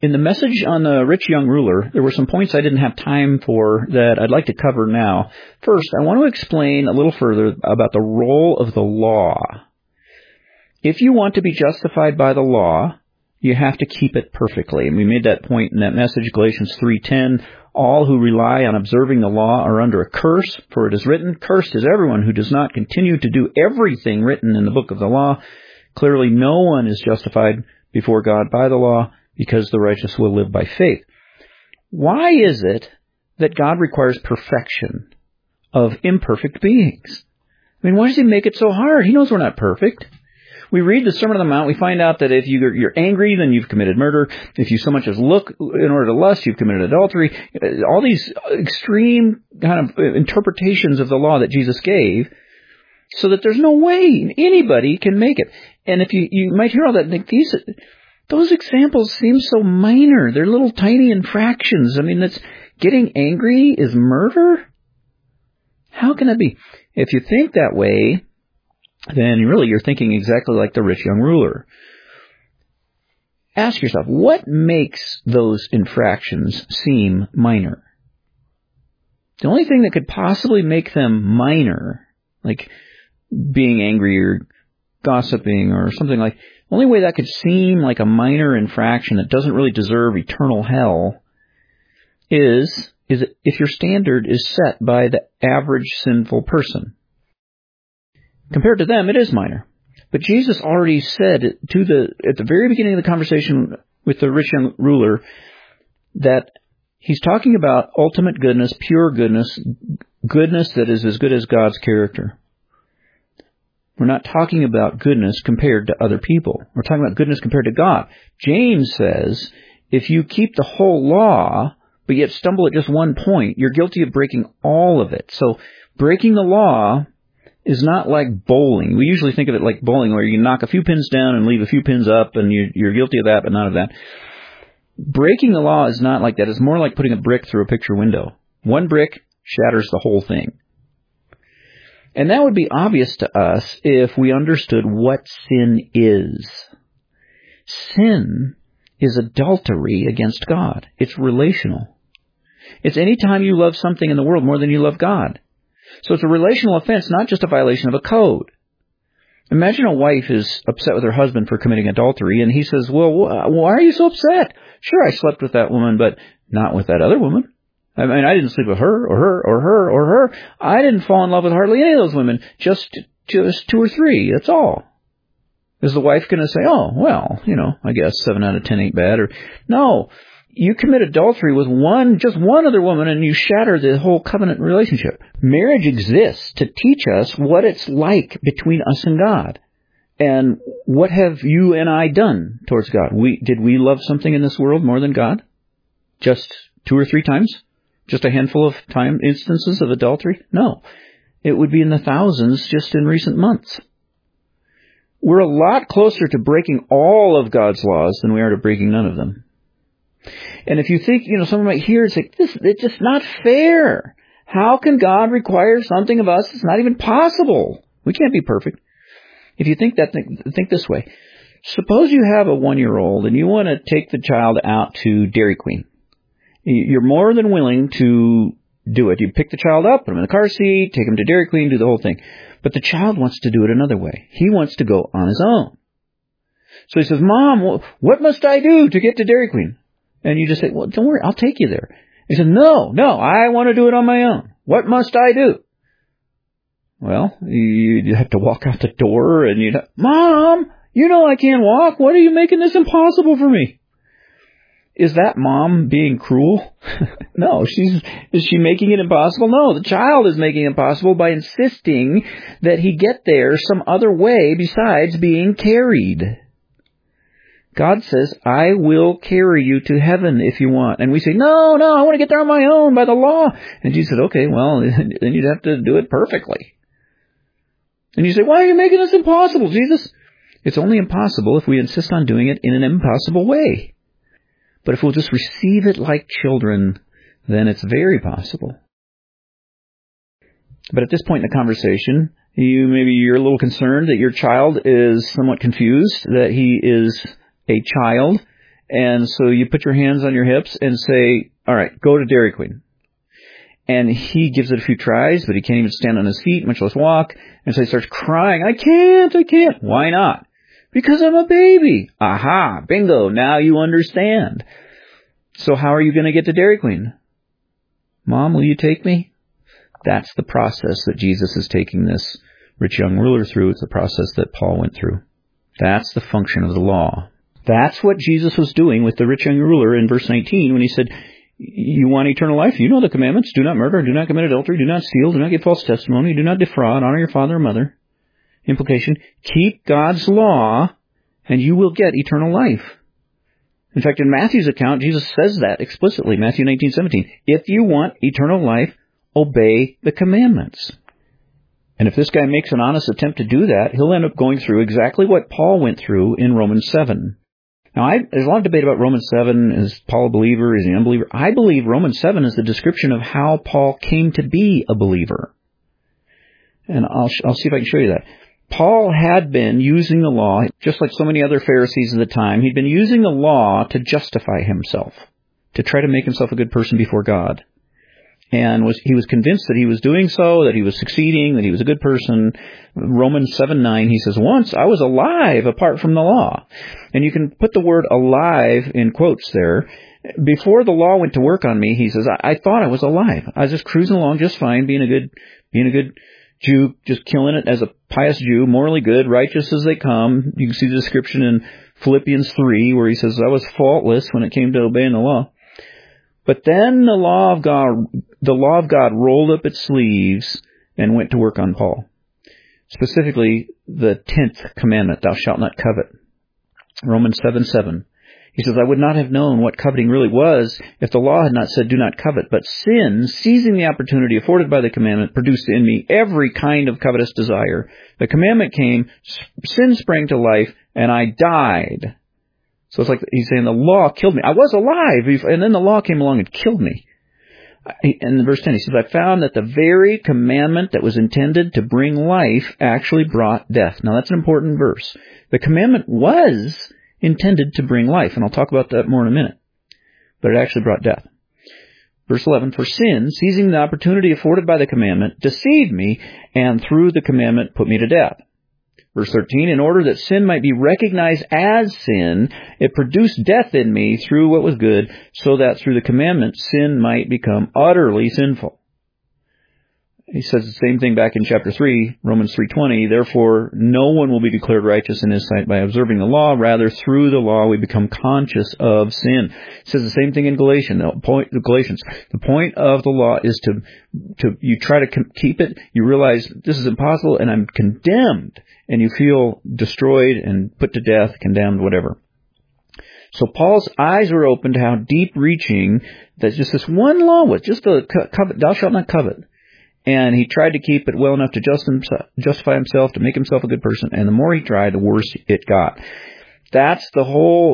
In the message on the rich young ruler, there were some points I didn't have time for that I'd like to cover now. First, I want to explain a little further about the role of the law. If you want to be justified by the law, you have to keep it perfectly. And we made that point in that message, Galatians 3:10. All who rely on observing the law are under a curse, for it is written, "Cursed is everyone who does not continue to do everything written in the book of the law." Clearly, no one is justified before God by the law, because the righteous will live by faith. Why is it that God requires perfection of imperfect beings? I mean, why does He make it so hard? He knows we're not perfect. We read the Sermon on the Mount, we find out that if you're angry, then you've committed murder. If you so much as look in order to lust, you've committed adultery. All these extreme kind of interpretations of the law that Jesus gave, so that there's no way anybody can make it. And if you might hear all that and think, those examples seem so minor. They're little tiny infractions. I mean, getting angry is murder? How can that be? If you think that way, then really you're thinking exactly like the rich young ruler. Ask yourself, what makes those infractions seem minor? The only thing that could possibly make them minor, like being angry or gossiping or something like, the only way that could seem like a minor infraction that doesn't really deserve eternal hell is if your standard is set by the average sinful person. Compared to them, it is minor. But Jesus already said at the very beginning of the conversation with the rich young ruler that He's talking about ultimate goodness, pure goodness, goodness that is as good as God's character. We're not talking about goodness compared to other people. We're talking about goodness compared to God. James says, if you keep the whole law, but yet stumble at just one point, you're guilty of breaking all of it. So breaking the law is not like bowling. We usually think of it like bowling, where you knock a few pins down and leave a few pins up, and you're guilty of that, but not of that. Breaking the law is not like that. It's more like putting a brick through a picture window. One brick shatters the whole thing. And that would be obvious to us if we understood what sin is. Sin is adultery against God. It's relational. It's any time you love something in the world more than you love God. So it's a relational offense, not just a violation of a code. Imagine a wife is upset with her husband for committing adultery, and he says, well, why are you so upset? Sure, I slept with that woman, but not with that other woman. I mean, I didn't sleep with her, or her, or her, or her. I didn't fall in love with hardly any of those women, just 2 or 3, that's all. Is the wife going to say, oh, well, I guess 7 out of 10 ain't bad? Or no, you commit adultery with just one other woman, and you shatter the whole covenant relationship. Marriage exists to teach us what it's like between us and God. And what have you and I done towards God? Did we love something in this world more than God? Just 2 or 3 times? Just a handful of instances of adultery? No. It would be in the thousands just in recent months. We're a lot closer to breaking all of God's laws than we are to breaking none of them. And if you think, someone might hear and say, it's just not fair. How can God require something of us that's not even possible? We can't be perfect. If you think that, think this way. Suppose you have a 1-year-old and you want to take the child out to Dairy Queen. You're more than willing to do it. You pick the child up, put him in the car seat, take him to Dairy Queen, do the whole thing. But the child wants to do it another way. He wants to go on his own. So he says, Mom, what must I do to get to Dairy Queen? And you just say, well, don't worry, I'll take you there. He said, no, I want to do it on my own. What must I do? Well, you have to walk out the door and Mom, I can't walk. What are you making this impossible for me? Is that mom being cruel? No. Is she making it impossible? No, the child is making it impossible by insisting that he get there some other way besides being carried. God says, I will carry you to heaven if you want. And we say, no, I want to get there on my own by the law. And Jesus said, okay, well, then you'd have to do it perfectly. And you say, why are you making this impossible, Jesus? It's only impossible if we insist on doing it in an impossible way. But if we'll just receive it like children, then it's very possible. But at this point in the conversation, you're a little concerned that your child is somewhat confused, that he is a child, And so you put your hands on your hips and say, all right, go to Dairy Queen. And he gives it a few tries, but he can't even stand on his feet, much less walk. And so he starts crying, I can't. Why not? Because I'm a baby. Aha, bingo, now you understand. So how are you going to get to Dairy Queen? Mom, will you take me? That's the process that Jesus is taking this rich young ruler through. It's the process that Paul went through. That's the function of the law. That's what Jesus was doing with the rich young ruler in verse 19 when he said, you want eternal life? You know the commandments. Do not murder, do not commit adultery, do not steal, do not give false testimony, do not defraud, honor your father and mother. Implication, keep God's law and you will get eternal life. In fact, in Matthew's account, Jesus says that explicitly, Matthew 19:17. If you want eternal life, obey the commandments. And if this guy makes an honest attempt to do that, he'll end up going through exactly what Paul went through in Romans 7. Now, there's a lot of debate about Romans 7. Is Paul a believer? Is he an unbeliever? I believe Romans 7 is the description of how Paul came to be a believer. And I'll see if I can show you that. Paul had been using the law, just like so many other Pharisees of the time. He'd been using the law to justify himself, to try to make himself a good person before God. And he was convinced that he was doing so, that he was succeeding, that he was a good person. Romans 7:9, he says, once I was alive apart from the law. And you can put the word alive in quotes there. Before the law went to work on me, he says, I thought I was alive. I was just cruising along just fine, being a good Jew, just killing it as a pious Jew, morally good, righteous as they come. You can see the description in Philippians 3 where he says, I was faultless when it came to obeying the law. But then the law of God rolled up its sleeves and went to work on Paul. Specifically, the 10th commandment, thou shalt not covet. Romans 7:7. He says, I would not have known what coveting really was if the law had not said, do not covet. But sin, seizing the opportunity afforded by the commandment, produced in me every kind of covetous desire. The commandment came, sin sprang to life, and I died. So it's like he's saying the law killed me. I was alive, and then the law came along and killed me. And in verse 10, he says, I found that the very commandment that was intended to bring life actually brought death. Now that's an important verse. The commandment was intended to bring life, and I'll talk about that more in a minute. But it actually brought death. Verse 11, for sin, seizing the opportunity afforded by the commandment, deceived me, and through the commandment put me to death. Verse 13, in order that sin might be recognized as sin, it produced death in me through what was good, so that through the commandment sin might become utterly sinful. He says the same thing back in chapter 3, Romans 3:20, therefore no one will be declared righteous in his sight by observing the law, rather through the law we become conscious of sin. He says the same thing in Galatians. The point of the law is to you try to keep it, you realize this is impossible and I'm condemned, and you feel destroyed and put to death, condemned, whatever. So Paul's eyes were open to how deep-reaching that just this one law was, just the covet, thou shalt not covet. And he tried to keep it well enough to justify himself, to make himself a good person. And the more he tried, the worse it got. That's that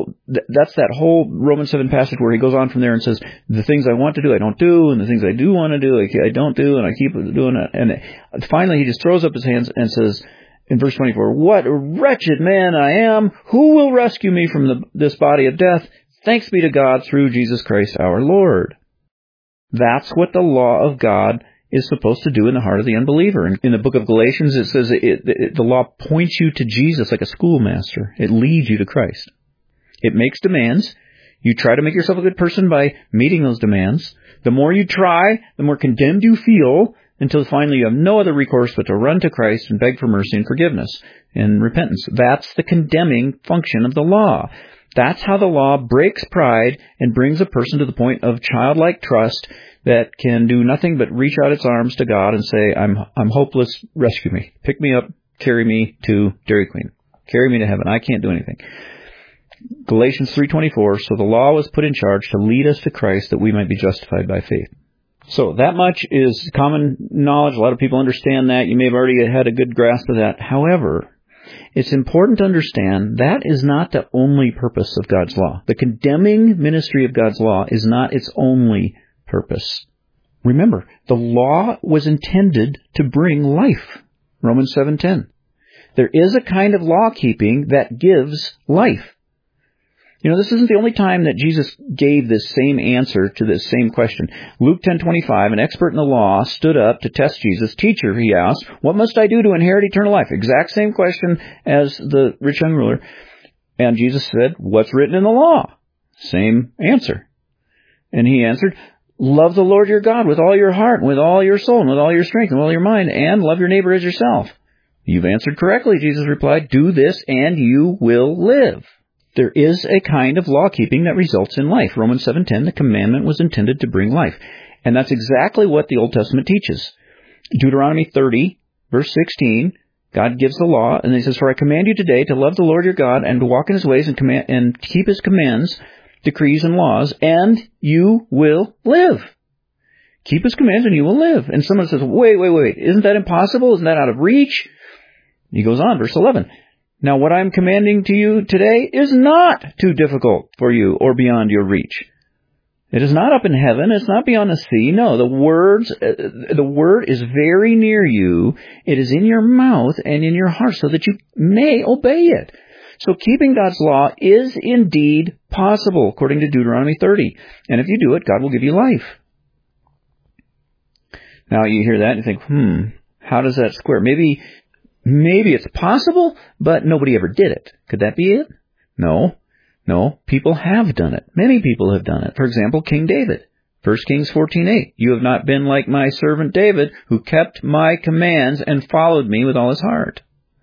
whole Romans 7 passage where he goes on from there and says, the things I want to do, I don't do. And the things I do want to do, I don't do. And I keep doing it. And finally, he just throws up his hands and says, in verse 24, what a wretched man I am. Who will rescue me from this body of death? Thanks be to God through Jesus Christ our Lord. That's what the law of God is supposed to do in the heart of the unbeliever. In the book of Galatians, it says the law points you to Jesus like a schoolmaster. It leads you to Christ. It makes demands. You try to make yourself a good person by meeting those demands. The more you try, the more condemned you feel, until finally you have no other recourse but to run to Christ and beg for mercy and forgiveness and repentance. That's the condemning function of the law. That's how the law breaks pride and brings a person to the point of childlike trust that can do nothing but reach out its arms to God and say, I'm hopeless, rescue me. Pick me up, carry me to Dairy Queen. Carry me to heaven. I can't do anything. Galatians 3:24, so the law was put in charge to lead us to Christ that we might be justified by faith. So that much is common knowledge. A lot of people understand that. You may have already had a good grasp of that. However, it's important to understand that is not the only purpose of God's law. The condemning ministry of God's law is not its only purpose. Remember, the law was intended to bring life. Romans 7:10. There is a kind of law keeping that gives life. This isn't the only time that Jesus gave this same answer to this same question. Luke 10:25, an expert in the law stood up to test Jesus. Teacher, he asked, what must I do to inherit eternal life? Exact same question as the rich young ruler. And Jesus said, what's written in the law? Same answer. And he answered, love the Lord your God with all your heart, and with all your soul, and with all your strength, and with all your mind, and love your neighbor as yourself. You've answered correctly, Jesus replied. Do this, and you will live. There is a kind of law-keeping that results in life. Romans 7:10, the commandment was intended to bring life. And that's exactly what the Old Testament teaches. Deuteronomy 30, verse 16, God gives the law, and he says, for I command you today to love the Lord your God and to walk in his ways and keep his commands, decrees, and laws, and you will live. Keep his commands and you will live. And someone says, wait, isn't that impossible? Isn't that out of reach? He goes on, verse 11. Now what I'm commanding to you today is not too difficult for you or beyond your reach. It is not up in heaven. It's not beyond the sea. No, the word is very near you. It is in your mouth and in your heart so that you may obey it. So keeping God's law is indeed possible, according to Deuteronomy 30. And if you do it, God will give you life. Now you hear that and you think, how does that square? Maybe it's possible, but nobody ever did it. Could that be it? No, people have done it. Many people have done it. For example, King David. 1 Kings 14:8. You have not been like my servant David, who kept my commands and followed me with all his heart.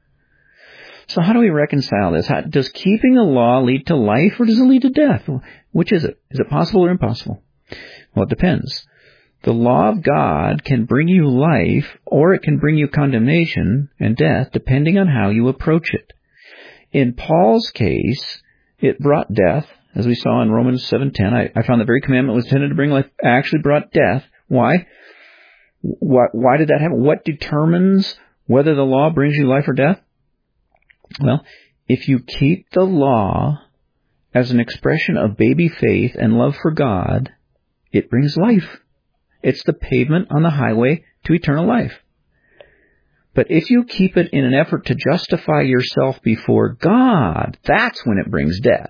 So how do we reconcile this? Does keeping the law lead to life or does it lead to death? Which is it? Is it possible or impossible? Well, it depends. The law of God can bring you life or it can bring you condemnation and death depending on how you approach it. In Paul's case, it brought death, as we saw in Romans 7:10. I found the very commandment was intended to bring life actually brought death. Why? Why did that happen? What determines whether the law brings you life or death? Well, if you keep the law as an expression of baby faith and love for God, it brings life. It's the pavement on the highway to eternal life. But if you keep it in an effort to justify yourself before God, that's when it brings death.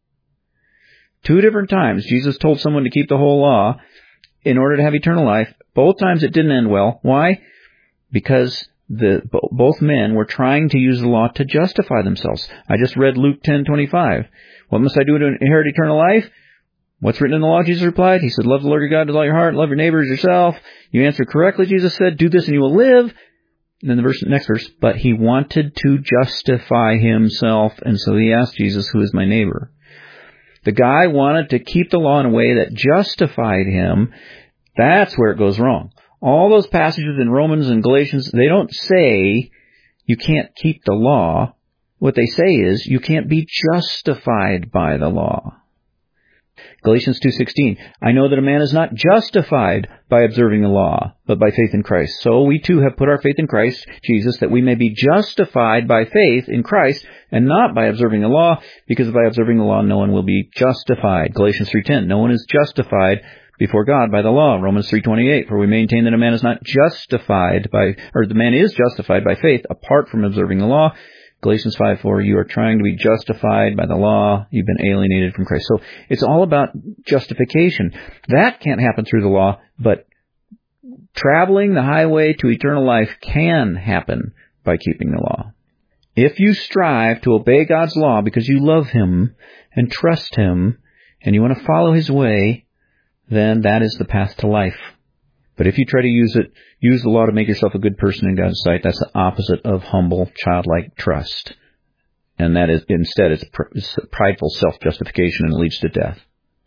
2 different times, Jesus told someone to keep the whole law in order to have eternal life. Both times it didn't end well. Why? Because both men were trying to use the law to justify themselves. I just read Luke 10:25. What must I do to inherit eternal life? What's written in the law? Jesus replied. He said, love the Lord your God with all your heart, love your neighbor as yourself. You answered correctly, Jesus said, do this and you will live. And then the next verse, but he wanted to justify himself, and so he asked Jesus, who is my neighbor? The guy wanted to keep the law in a way that justified him. That's where it goes wrong. All those passages in Romans and Galatians, they don't say you can't keep the law. What they say is you can't be justified by the law. Galatians 2:16, I know that a man is not justified by observing the law, but by faith in Christ. So we too have put our faith in Christ Jesus, that we may be justified by faith in Christ and not by observing the law, because by observing the law no one will be justified. Galatians 3:10, no one is justified before God by the law. Romans 3:28, for we maintain that a man is not justified the man is justified by faith apart from observing the law. Galatians 5:4, you are trying to be justified by the law. You've been alienated from Christ. So it's all about justification. That can't happen through the law, but traveling the highway to eternal life can happen by keeping the law. If you strive to obey God's law because you love Him and trust Him and you want to follow His way, then that is the path to life. But if you try to use the law to make yourself a good person in God's sight, that's the opposite of humble, childlike trust. And that is, instead, it's prideful self-justification and it leads to death.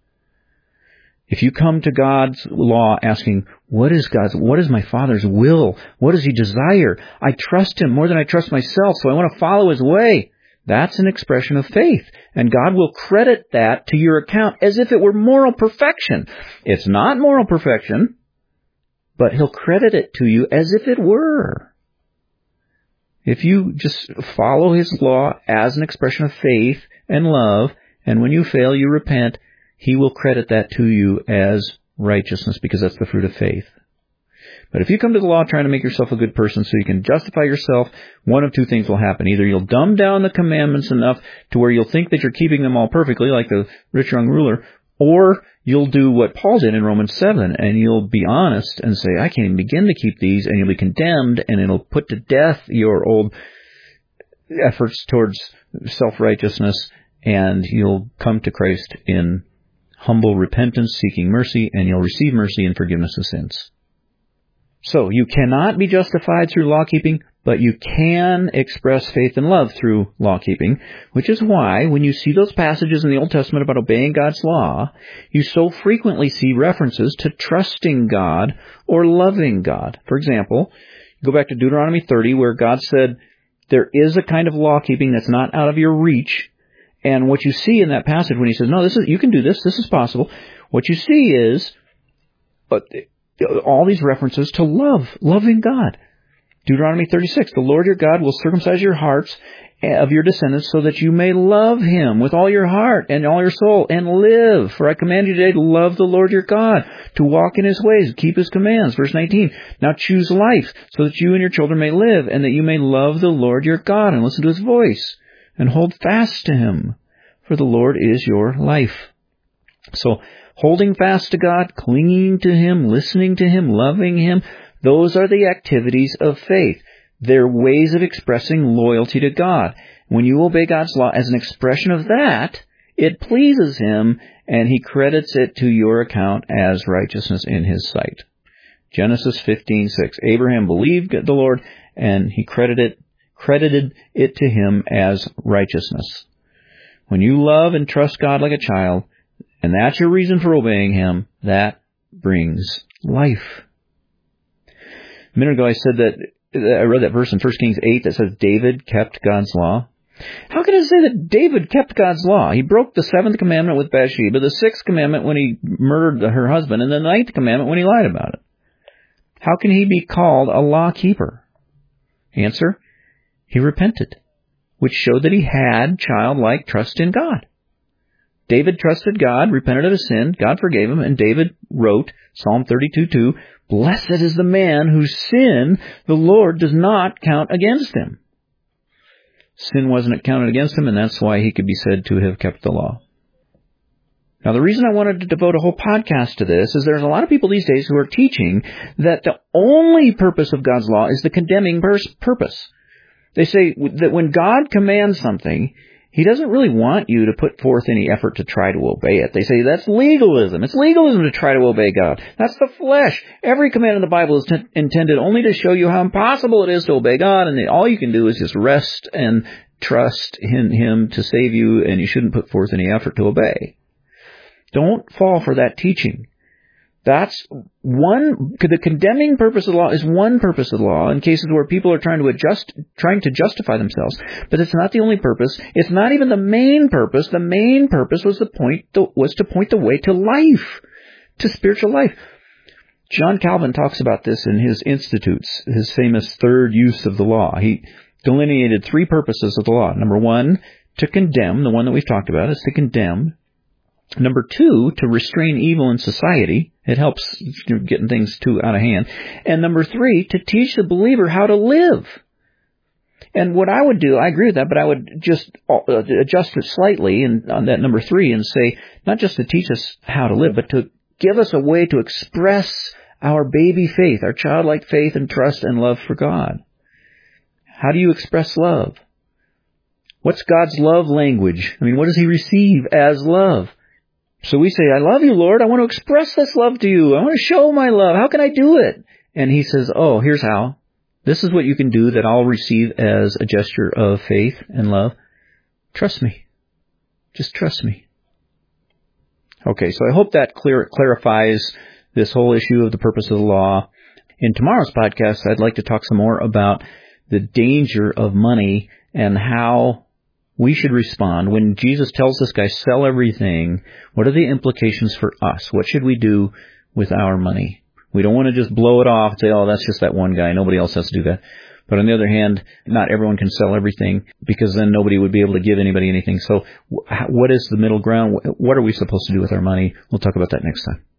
If you come to God's law asking, what is my Father's will? What does He desire? I trust Him more than I trust myself, so I want to follow His way. That's an expression of faith. And God will credit that to your account as if it were moral perfection. It's not moral perfection, but He'll credit it to you as if it were. If you just follow His law as an expression of faith and love, and when you fail, you repent, He will credit that to you as righteousness, because that's the fruit of faith. But if you come to the law trying to make yourself a good person so you can justify yourself, one of two things will happen. Either you'll dumb down the commandments enough to where you'll think that you're keeping them all perfectly, like the rich young ruler, or you'll do what Paul did in Romans 7, and you'll be honest and say, I can't even begin to keep these, and you'll be condemned, and it'll put to death your old efforts towards self-righteousness, and you'll come to Christ in humble repentance, seeking mercy, and you'll receive mercy and forgiveness of sins. So, you cannot be justified through law-keeping, but you can express faith and love through law-keeping, which is why, when you see those passages in the Old Testament about obeying God's law, you so frequently see references to trusting God or loving God. For example, go back to Deuteronomy 30, where God said, there is a kind of law-keeping that's not out of your reach. And what you see in that passage when he says, no, you can do this is possible. What you see is all these references to loving God. Deuteronomy 36, the Lord your God will circumcise your hearts of your descendants so that you may love him with all your heart and all your soul and live. For I command you today to love the Lord your God, to walk in his ways, keep his commands. Verse 19, now choose life so that you and your children may live and that you may love the Lord your God and listen to his voice and hold fast to him, for the Lord is your life. So, holding fast to God, clinging to him, listening to him, loving him, those are the activities of faith. They're ways of expressing loyalty to God. When you obey God's law as an expression of that, it pleases him, and he credits it to your account as righteousness in his sight. Genesis 15:6. Abraham believed the Lord, and he credited it to him as righteousness. When you love and trust God like a child, and that's your reason for obeying him, that brings life. A minute ago I said that I read that verse in 1 Kings 8 that says David kept God's law. How can it say that David kept God's law? He broke the 7th commandment with Bathsheba, the 6th commandment when he murdered her husband, and the 9th commandment when he lied about it. How can he be called a law keeper? Answer, he repented, which showed that he had childlike trust in God. David trusted God, repented of his sin, God forgave him, and David wrote, Psalm 32:2, blessed is the man whose sin the Lord does not count against him. Sin wasn't counted against him, and that's why he could be said to have kept the law. Now, the reason I wanted to devote a whole podcast to this is there's a lot of people these days who are teaching that the only purpose of God's law is the condemning purpose. They say that when God commands something, he doesn't really want you to put forth any effort to try to obey it. They say that's legalism. It's legalism to try to obey God. That's the flesh. Every command in the Bible is intended only to show you how impossible it is to obey God, and all you can do is just rest and trust in him to save you, and you shouldn't put forth any effort to obey. Don't fall for that teaching. That's the condemning purpose of the law is one purpose of the law in cases where people are trying to justify themselves. But it's not the only purpose. It's not even the main purpose. The main purpose was to point the way to life, to spiritual life. John Calvin talks about this in his Institutes, his famous third use of the law. He delineated 3 purposes of the law. Number 1, to condemn. The one that we've talked about is to condemn. Number 2, to restrain evil in society. It helps getting things too out of hand. And number 3, to teach the believer how to live. And what I would do, I agree with that, but I would just adjust it slightly on that number 3 and say, not just to teach us how to live, but to give us a way to express our baby faith, our childlike faith and trust and love for God. How do you express love? What's God's love language? I mean, what does he receive as love? So we say, I love you, Lord. I want to express this love to you. I want to show my love. How can I do it? And he says, oh, here's how. This is what you can do that I'll receive as a gesture of faith and love. Trust me. Just trust me. Okay, so I hope that clarifies this whole issue of the purpose of the law. In tomorrow's podcast, I'd like to talk some more about the danger of money and how we should respond. When Jesus tells this guy, sell everything, what are the implications for us? What should we do with our money? We don't want to just blow it off and say, oh, that's just that one guy. Nobody else has to do that. But on the other hand, not everyone can sell everything because then nobody would be able to give anybody anything. So what is the middle ground? What are we supposed to do with our money? We'll talk about that next time.